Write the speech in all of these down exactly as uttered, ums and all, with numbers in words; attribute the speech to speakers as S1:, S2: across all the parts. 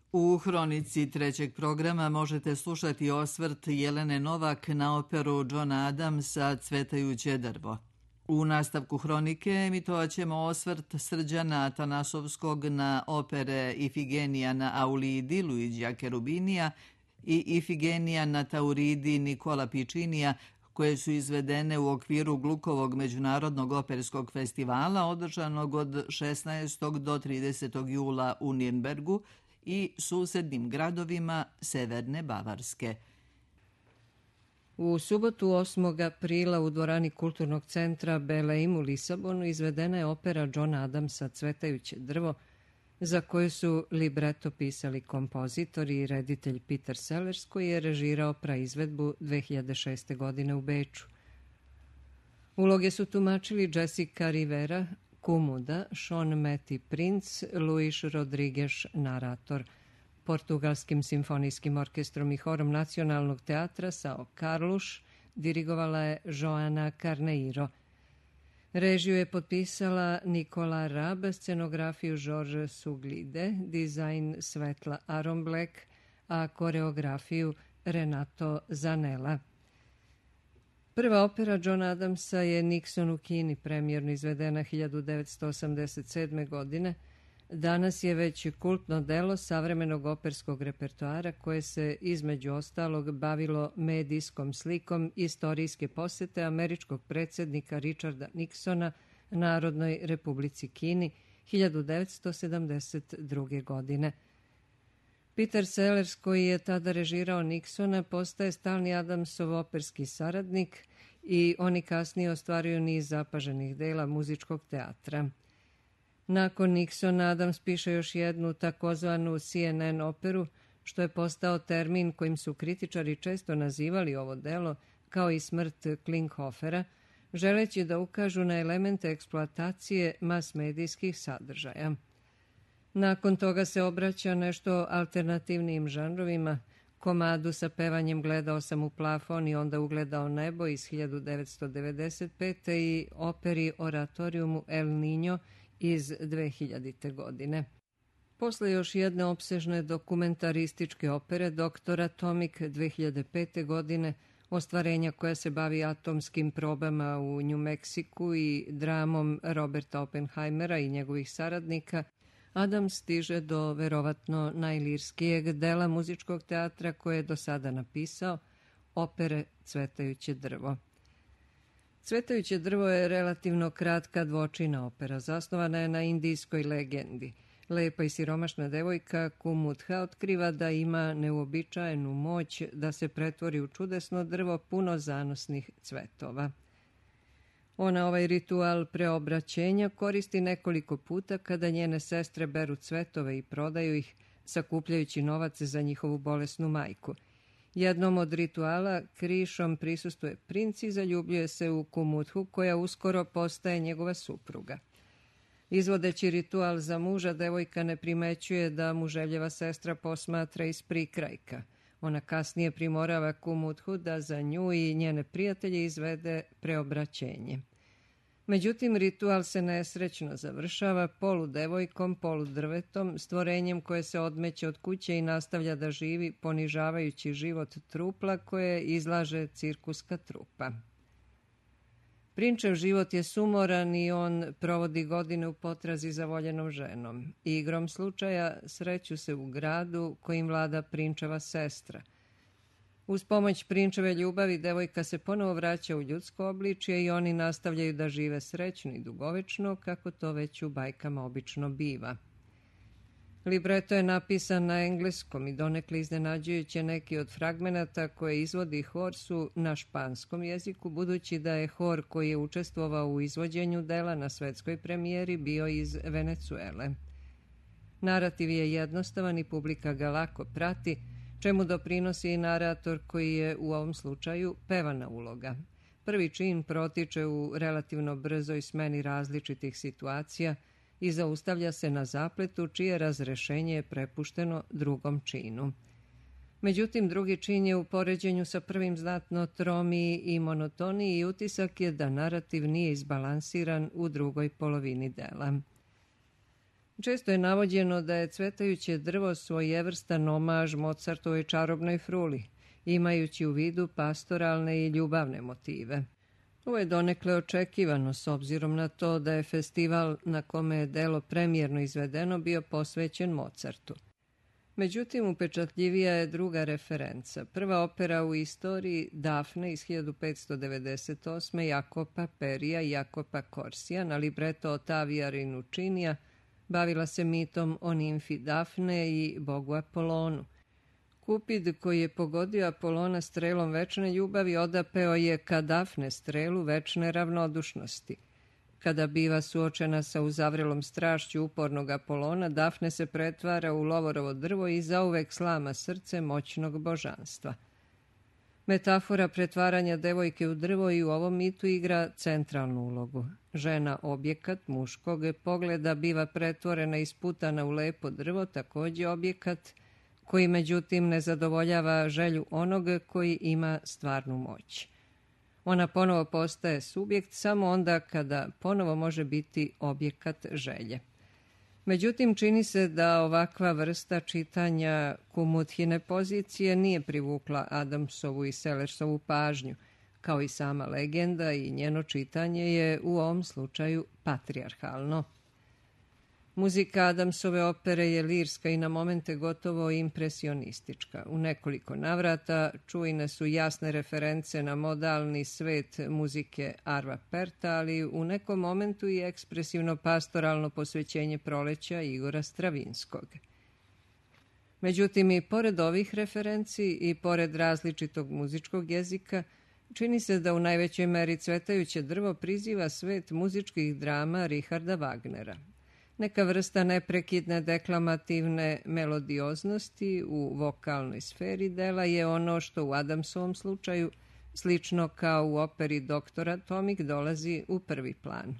S1: U hronici trećeg programa možete slušati osvrt Jelene Novak na operu Johna Adamsa Cvetajuće drvo. U nastavku hronike emitovat ćemo osvrt Srđana Atanasovskog na opere Ifigenija na Aulidi Luigija Cherubinija i Ifigenija na Tauridi Nikola Piccinija, koje su izvedene u okviru Glukovog međunarodnog operskog festivala održanog od šesnaestog do tridesetog jula u Nirnbergu i susednim gradovima Severne Bavarske.
S2: U subotu osmog aprila u dvorani Kulturnog centra Beleim u Lisabonu izvedena je opera Johna Adamsa Cvetajuće drvo, za koju su libreto pisali kompozitor i reditelj Peter Sellers, koji je režirao praizvedbu dve hiljade šeste. godine u Beču. Uloge su tumačili Jessica Rivera, Kumuda, Sean Matty Prince, Luis Rodriguez, narator. Portugalskim simfonijskim orkestrom i horom Nacionalnog teatra São Carlos dirigovala je Joana Carneiro. Režiju je potpisala Nikola Rab, scenografiju George Suglide, dizajn Svetla Aronblek, a koreografiju Renato Zanella. Prva opera Johna Adamsa je Nixon u Kini, premijerno izvedena hiljadu devetsto osamdeset sedme. godine. Danas je već kultno delo savremenog operskog repertoara koje se između ostalog bavilo medijskom slikom istorijske posete američkog predsjednika Richarda Nixona Narodnoj Republici Kini hiljadu devetsto sedamdeset druge. godine. Peter Sellers, koji je tada režirao Nixona, postaje stalni Adamsov operski saradnik i oni kasnije ostvaruju niz zapaženih dela muzičkog teatra. Nakon Nixona, Adams piše još jednu takozvanu C N N operu, što je postao termin kojim su kritičari često nazivali ovo delo, kao i Smrt Klinghofera, želeći da ukažu na elemente eksploatacije mas-medijskih sadržaja. Nakon toga se obraća nešto alternativnim žanrovima, komadu sa pevanjem Gledao sam u plafon i onda ugledao nebo iz hiljadu devetsto devedeset pete. i operi Oratoriumu El Niño iz dve hiljadite. godine. Posle još jedne opsežne dokumentarističke opere Doktor Atomik dve hiljade pete. godine, ostvarenja koja se bavi atomskim probama u New Meksiku i dramom Roberta Oppenheimera i njegovih saradnika, Adam stiže do verovatno najlirskijeg dela muzičkog teatra koje je do sada napisao, opere Cvetajuće drvo. Cvetajuće drvo je relativno kratka dvočina opera. Zasnovana je na indijskoj legendi. Lepa i siromašna devojka Kumudha otkriva da ima neuobičajenu moć da se pretvori u čudesno drvo puno zanosnih cvetova. Ona ovaj ritual preobraćenja koristi nekoliko puta kada njene sestre beru cvetove i prodaju ih, sakupljajući novac za njihovu bolesnu majku. Jednom od rituala krišom prisustuje princ i zaljubljuje se u Kumudhu, koja uskoro postaje njegova supruga. Izvodeći ritual za muža, devojka ne primećuje da muževljeva sestra posmatra iz prikrajka. Ona kasnije primorava Kumudhu da za nju i njene prijatelje izvede preobraćenje. Međutim, ritual se nesrećno završava polu devojkom, polu drvetom, stvorenjem koje se odmeće od kuće i nastavlja da živi, ponižavajući život trupla koje izlaže cirkuska trupa. Prinčev život je sumoran i on provodi godine u potrazi za voljenom ženom. Igrom slučaja sreću se u gradu kojim vlada prinčeva sestra. Uz pomoć prinčeve ljubavi devojka se ponovo vraća u ljudsko obličje i oni nastavljaju da žive srećno i dugovečno, kako to već u bajkama obično biva. Libreto je napisan na engleskom i donekle iznenađujuće neki od fragmenata koje izvodi hor su na španskom jeziku, budući da je hor koji je učestvovao u izvođenju dela na svetskoj premijeri bio iz Venecuele. Narativ je jednostavan i publika ga lako prati, čemu doprinosi i narator koji je u ovom slučaju pevana uloga. Prvi čin protiče u relativno brzoj smeni različitih situacija i zaustavlja se na zapletu čije razrešenje je prepušteno drugom činu. Međutim, drugi čin je u poređenju sa prvim znatno tromiji i monotoniji i utisak je da narativ nije izbalansiran u drugoj polovini dela. Često je navođeno da je Cvetajuće drvo svojevrstan omaž Mozartovoj čarobnoj fruli, imajući u vidu pastoralne i ljubavne motive. Ovo je donekle očekivano s obzirom na to da je festival na kome je delo premijerno izvedeno bio posvećen Mozartu. Međutim, upečatljivija je druga referenca. Prva opera u istoriji, Dafne iz hiljadu petsto devedeset osme. Jacopa Perija i Jacopa Corsija na libreto Ottavia Rinuccinija bavila se mitom o nimfi Dafne i bogu Apolonu. Kupid, koji je pogodio Apolona strelom večne ljubavi, odapeo je ka Dafne strelu večne ravnodušnosti. Kada biva suočena sa uzavrelom strašću upornog Apolona, Dafne se pretvara u lovorovo drvo i zauvek slama srce moćnog božanstva. Metafora pretvaranja devojke u drvo i u ovom mitu igra centralnu ulogu. Žena objekat muškog pogleda biva pretvorena i sputana u lepo drvo, takođe objekat koji međutim ne zadovoljava želju onog koji ima stvarnu moć. Ona ponovo postaje subjekt samo onda kada ponovo može biti objekat želje. Međutim, čini se da ovakva vrsta čitanja Kumuthine pozicije nije privukla Adamsovu i Sellersovu pažnju, kao i sama legenda, i njeno čitanje je u ovom slučaju patrijarhalno. Muzika Adamsove opere je lirska i na momente gotovo impresionistička. U nekoliko navrata čujne su jasne reference na modalni svet muzike Arva Perta, ali u nekom momentu i ekspresivno pastoralno posvećenje proleća Igora Stravinskog. Međutim, i pored ovih referenci i pored različitog muzičkog jezika, čini se da u najvećoj meri Cvetajuće drvo priziva svet muzičkih drama Richarda Wagnera. Neka vrsta neprekidne deklamativne melodioznosti u vokalnoj sferi dela je ono što u Adamsovom slučaju, slično kao u operi Doktor Atomik, dolazi u prvi plan.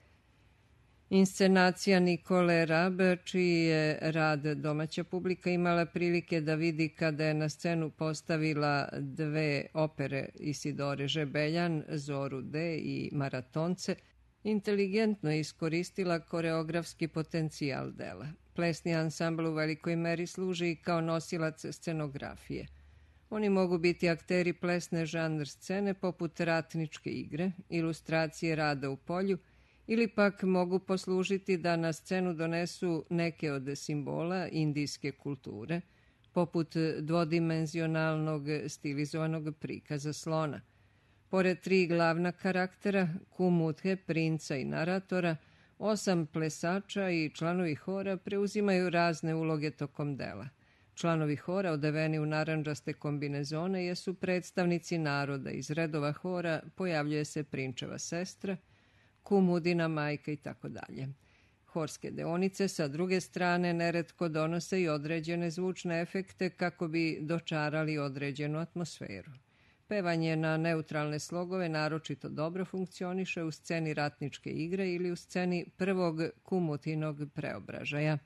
S2: Inscenacija Nikole Rab, čiji je rad domaća publika imala prilike da vidi kada je na scenu postavila dve opere Isidore Žebeljan, Zoru D i Maratonce, inteligentno je iskoristila koreografski potencijal dela. Plesni ansambl u velikoj meri služi i kao nosilac scenografije. Oni mogu biti akteri plesne žanr scene poput ratničke igre, ilustracije rada u polju, ili pak mogu poslužiti da na scenu donesu neke od simbola indijske kulture, poput dvodimenzionalnog stilizovanog prikaza slona. Pored tri glavna karaktera, Kumuthe, princa i naratora, osam plesača i članovi hora preuzimaju razne uloge tokom dela. Članovi hora, odeveni u narandžaste kombinezone, jesu predstavnici naroda. Iz redova hora pojavljuje se prinčeva sestra, Kumudina majka i tako dalje. Horske deonice sa druge strane neretko donose i određene zvučne efekte kako bi dočarali određenu atmosferu. Pevanje na neutralne slogove naročito dobro funkcioniše u sceni ratničke igre ili u sceni prvog Kumuthinog preobražaja.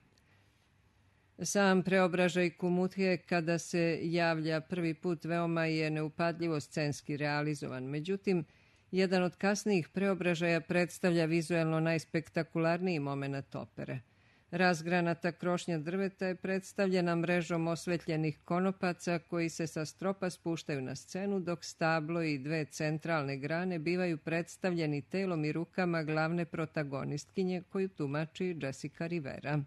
S2: Sam preobražaj Kumuthije kada se javlja prvi put veoma je neupadljivo scenski realizovan. Međutim, jedan od kasnijih preobražaja predstavlja vizuelno najspektakularniji moment opere. Razgranata krošnja drveta je predstavljena mrežom osvetljenih konopaca koji se sa stropa spuštaju na scenu, dok stablo i dve centralne grane bivaju predstavljeni telom i rukama glavne protagonistkinje koju tumači Jessica Rivera.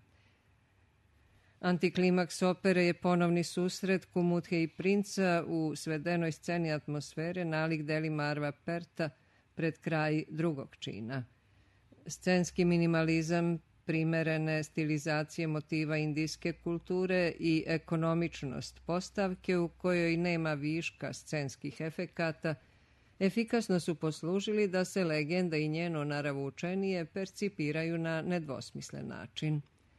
S2: Antiklimaks opere je ponovni susret Kumuthe i princa u svedenoj sceni atmosfere nalik delima Arva Perta pred kraj drugog čina. Scenski minimalizam, primerene stilizacije motiva indijske kulture i ekonomičnost postavke u kojoj nema viška scenskih efekata, efikasno su poslužili da se legenda i njeno naravučenije percipiraju na nedvosmislen način.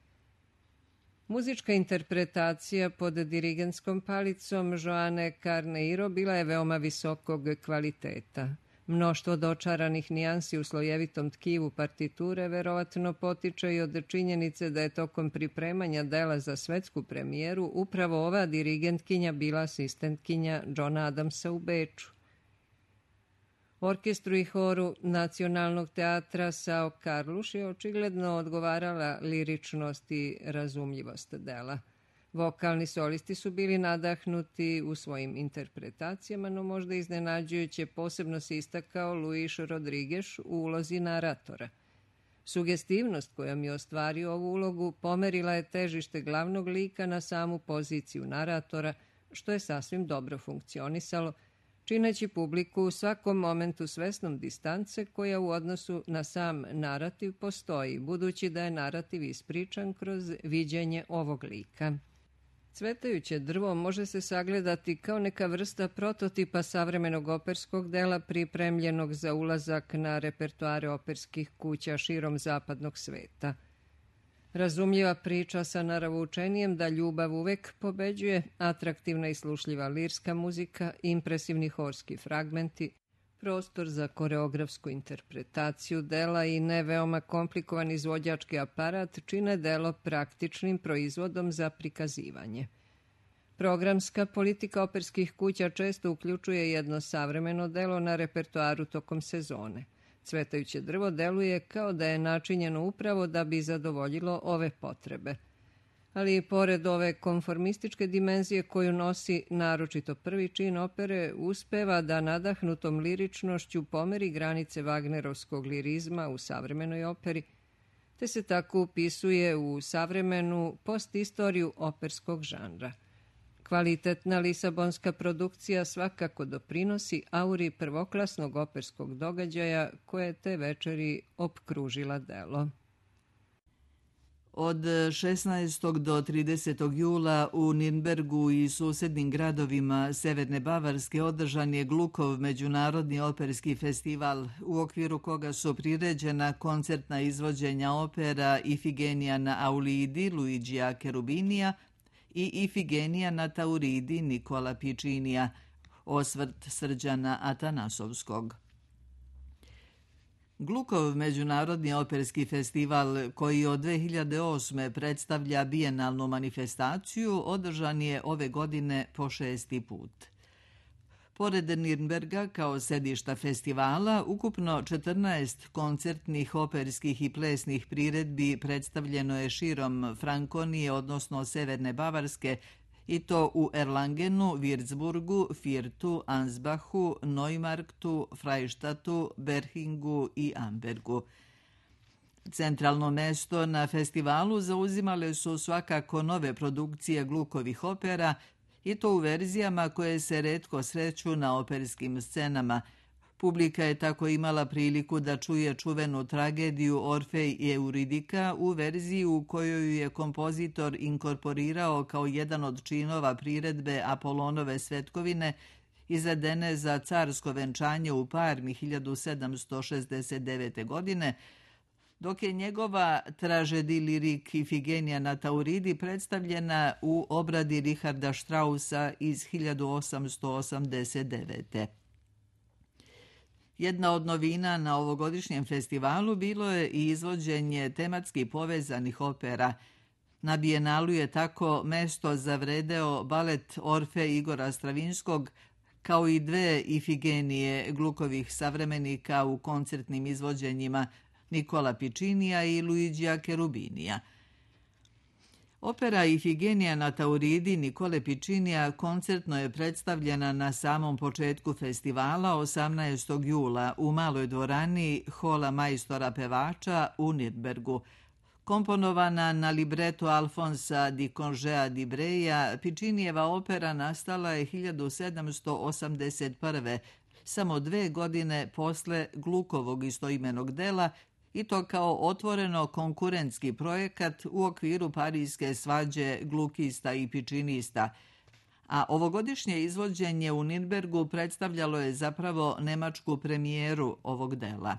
S2: Muzička interpretacija pod dirigentskom palicom Joane Carneiro bila je veoma visokog kvaliteta. Mnoštvo dočaranih nijansi u slojevitom tkivu partiture verovatno potiče i od činjenice da je tokom pripremanja dela za svetsku premijeru upravo ova dirigentkinja bila asistentkinja Johna Adamsa u Beču. Orkestru i horu Nacionalnog teatra Sao Carlos je očigledno odgovarala liričnost i razumljivost dela. Vokalni solisti su bili nadahnuti u svojim interpretacijama, no možda iznenađujuće posebno se istakao Luis Rodriguez u ulozi naratora. Sugestivnost kojom je ostvario ovu ulogu pomerila je težište glavnog lika na samu poziciju naratora, što je sasvim dobro funkcionisalo, čineći publiku u svakom momentu svesnom distance koja u odnosu na sam narativ postoji, budući da je narativ ispričan kroz viđenje ovog lika. Cvetajuće drvo može se sagledati kao neka vrsta prototipa savremenog operskog dela pripremljenog za ulazak na repertoare operskih kuća širom zapadnog sveta. Razumljiva priča sa naravučenijem da ljubav uvek pobeđuje, atraktivna i slušljiva lirska muzika, impresivni horski fragmenti, prostor za koreografsku interpretaciju dela i ne veoma komplikovan izvođački aparat čine delo praktičnim proizvodom za prikazivanje. Programska politika operskih kuća često uključuje jedno savremeno delo na repertoaru tokom sezone. Cvetajuće drvo deluje kao da je načinjeno upravo da bi zadovoljilo ove potrebe. Ali i pored ove konformističke dimenzije koju nosi naročito prvi čin opere, uspeva da nadahnutom liričnošću pomeri granice Wagnerovskog lirizma u savremenoj operi, te se tako upisuje u savremenu postistoriju operskog žanra. Kvalitetna lisabonska produkcija svakako doprinosi auri prvoklasnog operskog događaja koje te večeri opkružila delo.
S1: Od šesnaestog do tridesetog jula u Nirnbergu i susednim gradovima Severne Bavarske održan je Glukov međunarodni operski festival, u okviru koga su priređena koncertna izvođenja opera Ifigenija na Aulidi Luigija Cherubinija i Ifigenija na Tauridi Nikola Piccinija, osvrt Srđana Atanasovskog. Glukov međunarodni operski festival, koji od dve hiljade osme predstavlja bijenalnu manifestaciju, održan je ove godine po šesti put. Pored Nirnberga kao sedišta festivala, ukupno četrnaest koncertnih, operskih i plesnih priredbi predstavljeno je širom Frankonije, odnosno Severne Bavarske, i to u Erlangenu, Würzburgu, Firtu, Ansbachu, Neumarktu, Freistatu, Berhingu i Ambergu. Centralno mesto na festivalu zauzimale su svakako nove produkcije Glukovih opera, i to u verzijama koje se retko sreću na operskim scenama. Publika je tako imala priliku da čuje čuvenu tragediju Orfej i Euridika u verziji u kojoj je kompozitor inkorporirao kao jedan od činova priredbe Apolonove svetkovine izvedene za carsko venčanje u Parmi hiljadu sedamsto šezdeset devete. godine, dok je njegova tražedi lirik Ifigenija na Tauridi predstavljena u obradi Richarda Straussa iz hiljadu osamsto osamdeset devete. Jedna od novina na ovogodišnjem festivalu bilo je i izvođenje tematski povezanih opera. Na bijenalu je tako mesto zavredeo balet Orfe Igora Stravinskog, kao i dve Ifigenije Glukovih savremenika u koncertnim izvođenjima Nikola Piccinija i Luigija Cherubinija. Opera Ifigenija na Tauridi Nikole Piccinija koncertno je predstavljena na samom početku festivala osamnaestog jula u maloj dvorani Hola majstora pevača u Nirnbergu. Komponovana na libreto Alfonsa di Congea di Breja, Piccinijeva opera nastala je hiljadu sedamsto osamdeset prve. samo dve godine posle Glukovog istoimenog dela, i to kao otvoreno konkurentski projekat u okviru parijske svađe glukista i pičinista, a ovogodišnje izvođenje u Nirnbergu predstavljalo je zapravo nemačku premijeru ovog dela.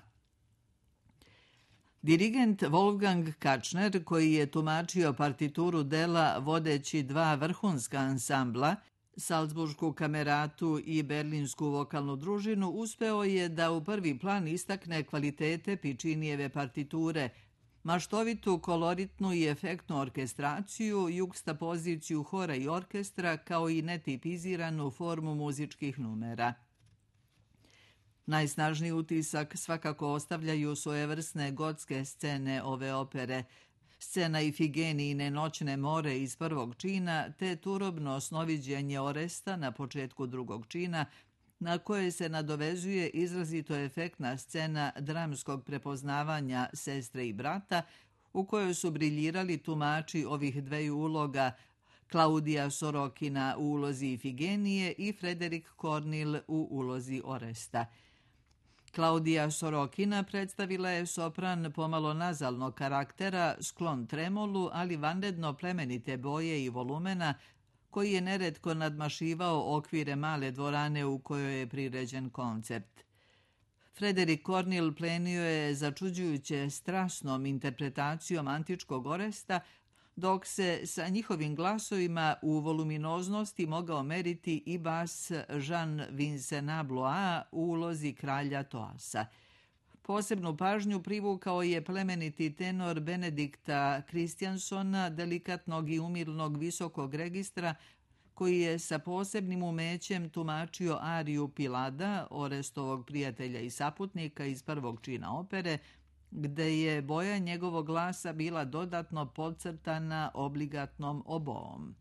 S1: Dirigent Wolfgang Kačner, koji je tumačio partituru dela vodeći dva vrhunska ansambla, Salzburšku kameratu i Berlinsku vokalnu družinu, uspeo je da u prvi plan istakne kvalitete Piccinijeve partiture, maštovitu, koloritnu i efektnu orkestraciju, jugstapoziciju hora i orkestra, kao i netipiziranu formu muzičkih numera. Najsnažniji utisak svakako ostavljaju svojevrsne gotske scene ove opere, scena Ifigenijine noćne more iz prvog čina, te turobno snoviđenje Oresta na početku drugog čina, na koje se nadovezuje izrazito efektna scena dramskog prepoznavanja sestre i brata, u kojoj su briljirali tumači ovih dveju uloga, Klaudija Sorokina u ulozi Ifigenije i Frederik Kornil u ulozi Oresta. Klaudija Sorokina predstavila je sopran pomalo nazalnog karaktera, sklon tremolu, ali vanredno plemenite boje i volumena, koji je neretko nadmašivao okvire male dvorane u kojoj je priređen koncert. Frederik Kornil plenio je začuđujuće strasnom interpretacijom antičkog Oresta, dok se sa njihovim glasovima u voluminoznosti mogao meriti i bas Jean-Vincent Blois u ulozi kralja Toasa. Posebnu pažnju privukao je plemeniti tenor Benedikta Kristjansona, delikatnog i umilnog visokog registra, koji je sa posebnim umećem tumačio ariju Pilada, Orestovog prijatelja i saputnika iz prvog čina opere, gde je boja njegovog glasa bila dodatno podcrtana obligatnom oboom.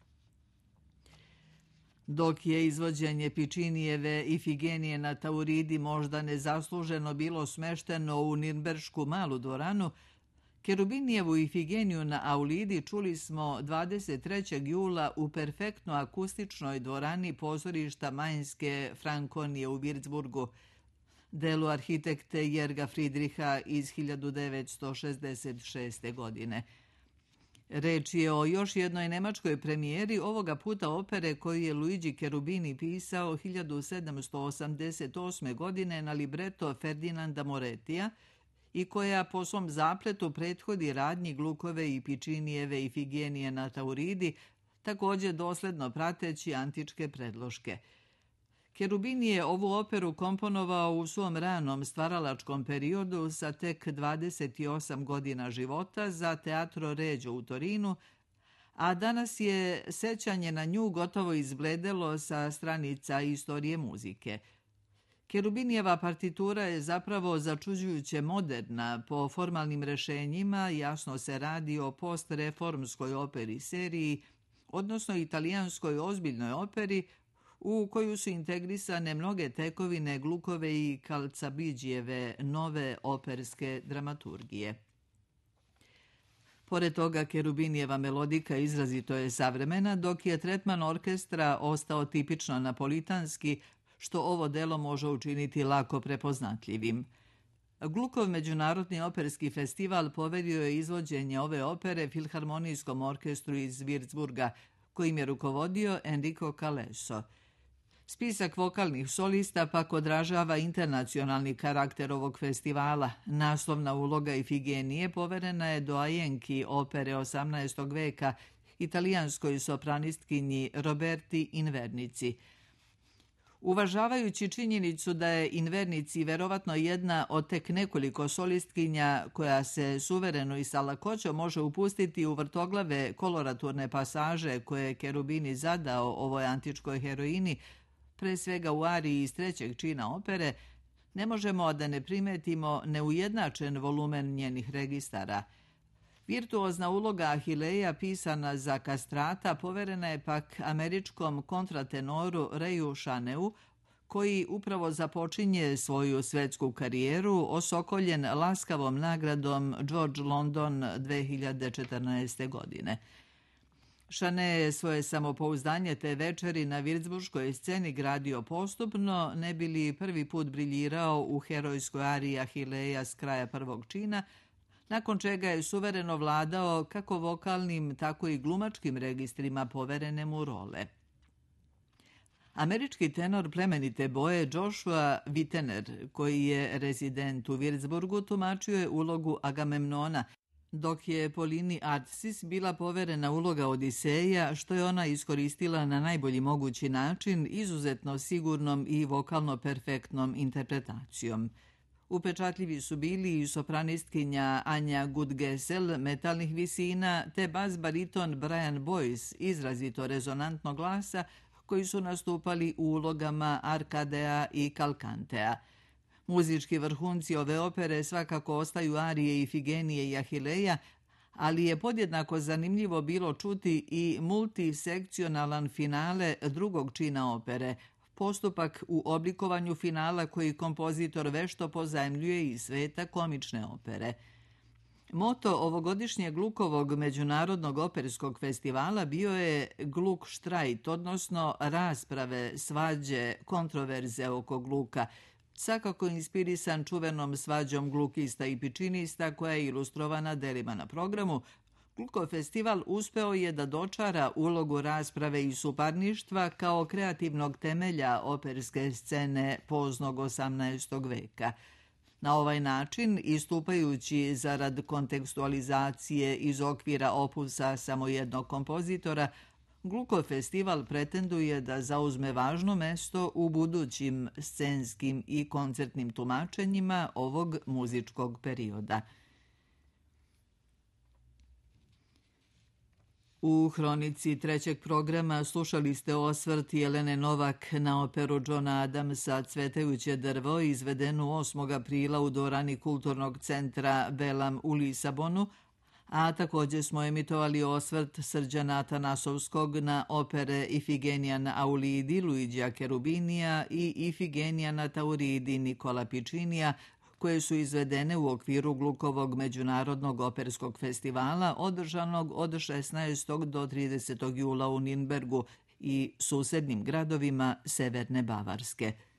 S1: Dok je izvođenje Pičinijeve Ifigenije na Tauridi možda nezasluženo bilo smešteno u Nirnberšku malu dvoranu, Kerubinijevu Ifigeniju na Aulidi čuli smo dvadeset trećeg jula u perfektno akustičnoj dvorani pozorišta Mainske Frankonije u Würzburgu, delu arhitekte Jerga Friedricha iz hiljadu devetsto šezdeset šeste. godine. Reč je o još jednoj nemačkoj premijeri, ovoga puta opere koju je Luigi Cherubini pisao hiljadu sedamsto osamdeset osme. godine na libreto Ferdinanda Morettija i koja po svom zapletu prethodi radnji Glukove i Pičinijeve Ifigenije na Tauridi, također dosledno prateći antičke predloške. Cherubini je ovu operu komponovao u svom ranom stvaralačkom periodu sa tek dvadeset osam godina života za Teatro Regio u Torinu, a danas je sećanje na nju gotovo izbledelo sa stranica istorije muzike. Cherubinijeva partitura je zapravo začuđujuće moderna, po formalnim rešenjima jasno se radi o postreformskoj operi seriji, odnosno italijanskoj ozbiljnoj operi, u koju su integrisane mnoge tekovine Glukove i Kalcabidžijeve nove operske dramaturgije. Pored toga, Cherubinijeva melodika izrazito je savremena, dok je tretman orkestra ostao tipično napolitanski, što ovo delo može učiniti lako prepoznatljivim. Glukov međunarodni operski festival poverio je izvođenje ove opere Filharmonijskom orkestru iz Würzburga, kojim je rukovodio Enrico Calesso. Spisak vokalnih solista pak odražava internacionalni karakter ovog festivala. Naslovna uloga Ifigenije poverena je doajenki opere osamnaestog. veka, italijanskoj sopranistkinji Roberti Invernici. Uvažavajući činjenicu da je Invernici verovatno jedna od tek nekoliko solistkinja koja se suvereno i sa lakoćom može upustiti u vrtoglave koloraturne pasaže koje je Cherubini zadao ovoj antičkoj heroini, pre svega u ariji iz trećeg čina opere, ne možemo da ne primetimo neujednačen volumen njenih registara. Virtuozna uloga Ahileja pisana za kastrata poverena je pak američkom kontratenoru Rayu Chaneu, koji upravo započinje svoju svetsku karijeru osokoljen laskavom nagradom George London dve hiljade četrnaeste. godine. Chaneu je svoje samopouzdanje te večeri na Würzburškoj sceni gradio postupno, ne bi li prvi put briljirao u herojskoj ariji Ahileja s kraja prvog čina, nakon čega je suvereno vladao kako vokalnim, tako i glumačkim registrima poverene mu role. Američki tenor plemenite boje Joshua Wittener, koji je rezident u Würzburgu, tumačio je ulogu Agamemnona, dok je Polini Artsis bila poverena uloga Odiseja, što je ona iskoristila na najbolji mogući način, izuzetno sigurnom i vokalno perfektnom interpretacijom. Upečatljivi su bili i sopranistkinja Anja Gudgesel metalnih visina, te bas bariton Brian Boyce izrazito rezonantnog glasa, koji su nastupali u ulogama Arkadea i Kalkantea. Muzički vrhunci ove opere svakako ostaju arije Ifigenije i Ahileja, ali je podjednako zanimljivo bilo čuti i multisekcionalan finale drugog čina opere, postupak u oblikovanju finala koji kompozitor vešto pozajmljuje iz sveta komične opere. Moto ovogodišnjeg Glukovog međunarodnog operskog festivala bio je Gluk štrajt, odnosno rasprave, svađe, kontroverze oko Gluka, svakako inspirisan čuvenom svađom glukista i pičinista koja je ilustrovana delima na programu. Glukov festival uspeo je da dočara ulogu rasprave i suparništva kao kreativnog temelja operske scene poznog osamnaestog veka. Na ovaj način, istupajući zarad kontekstualizacije iz okvira opusa samo jednog kompozitora, Glukov festival pretenduje da zauzme važno mesto u budućim scenskim i koncertnim tumačenjima ovog muzičkog perioda. U hronici trećeg programa slušali ste osvrt Jelene Novak na operu Johna Adamsa Cvetajuće drvo, izvedenu osmog aprila u dvorani Kulturnog centra Belam u Lisabonu, a također smo emitovali osvrt Srđana Atanasovskog na opere Ifigenija na Aulidi Luigija Cherubinija i Ifigenija na Tauridi Nikola Piccinija, koje su izvedene u okviru Glukovog međunarodnog operskog festivala održanog od šesnaestog do tridesetog jula u Nirnbergu i susednim gradovima Severne Bavarske.